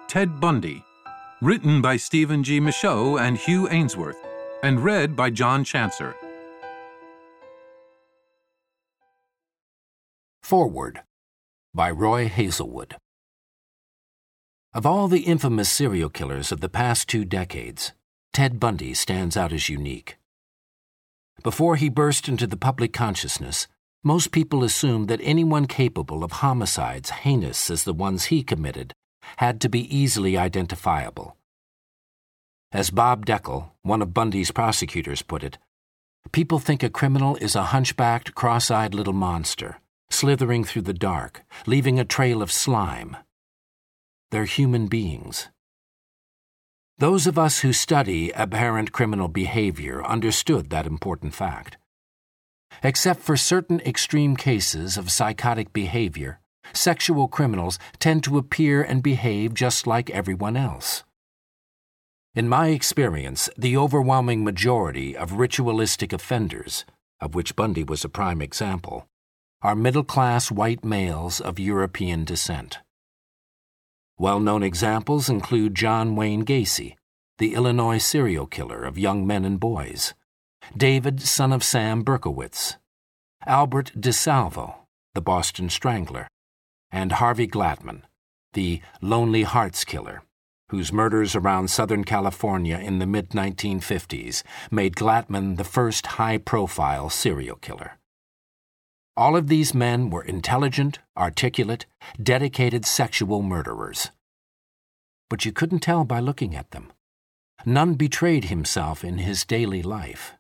Ted Bundy, written by Stephen G. Michaud and Hugh Ainsworth, and read by John Chancer. Forward by Roy Hazelwood. Of all the infamous serial killers of the past 2 decades, Ted Bundy stands out as unique. Before he burst into the public consciousness, most people assumed that anyone capable of homicides heinous as the ones he committed had to be easily identifiable. As Bob Deckel, one of Bundy's prosecutors, put it, people think a criminal is a hunchbacked, cross-eyed little monster, slithering through the dark, leaving a trail of slime. They're human beings. Those of us who study aberrant criminal behavior understood that important fact. Except for certain extreme cases of psychotic behavior, sexual criminals tend to appear and behave just like everyone else. In my experience, the overwhelming majority of ritualistic offenders, of which Bundy was a prime example, are middle-class white males of European descent. Well-known examples include John Wayne Gacy, the Illinois serial killer of young men and boys, David, son of Sam Berkowitz, Albert DeSalvo, the Boston Strangler, and Harvey Glattman, the Lonely Hearts Killer, whose murders around Southern California in the mid-1950s made Glattman the first high-profile serial killer. All of these men were intelligent, articulate, dedicated sexual murderers. But you couldn't tell by looking at them. None betrayed himself in his daily life.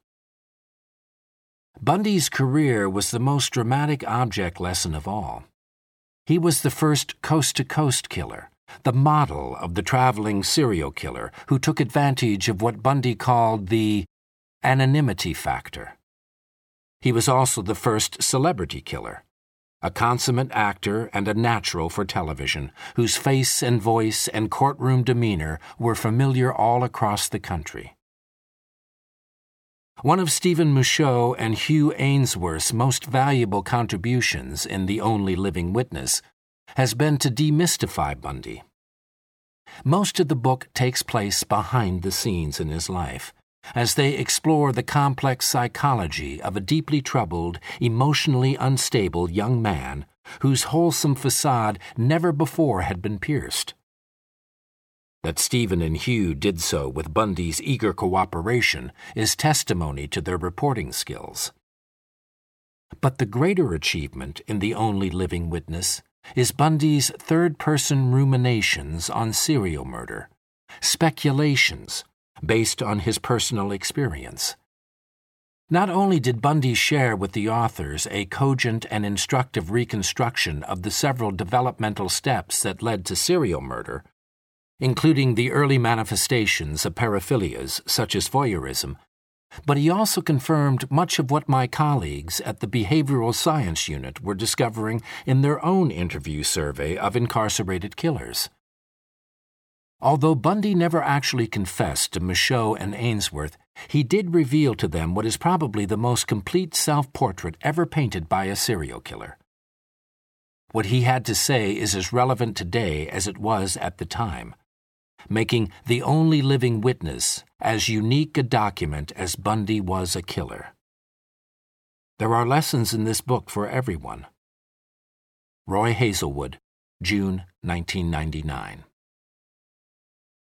Bundy's career was the most dramatic object lesson of all. He was the first coast-to-coast killer, the model of the traveling serial killer who took advantage of what Bundy called the anonymity factor. He was also the first celebrity killer, a consummate actor and a natural for television, whose face and voice and courtroom demeanor were familiar all across the country. One of Stephen Michaud and Hugh Ainsworth's most valuable contributions in The Only Living Witness has been to demystify Bundy. Most of the book takes place behind the scenes in his life, as they explore the complex psychology of a deeply troubled, emotionally unstable young man whose wholesome facade never before had been pierced. That Stephen and Hugh did so with Bundy's eager cooperation is testimony to their reporting skills. But the greater achievement in The Only Living Witness is Bundy's third-person ruminations on serial murder, speculations based on his personal experience. Not only did Bundy share with the authors a cogent and instructive reconstruction of the several developmental steps that led to serial murder, including the early manifestations of paraphilias such as voyeurism, but he also confirmed much of what my colleagues at the Behavioral Science Unit were discovering in their own interview survey of incarcerated killers. Although Bundy never actually confessed to Michaud and Ainsworth, he did reveal to them what is probably the most complete self-portrait ever painted by a serial killer. What he had to say is as relevant today as it was at the time, making The Only Living Witness as unique a document as Bundy was a killer. There are lessons in this book for everyone. Roy Hazelwood, June 1999.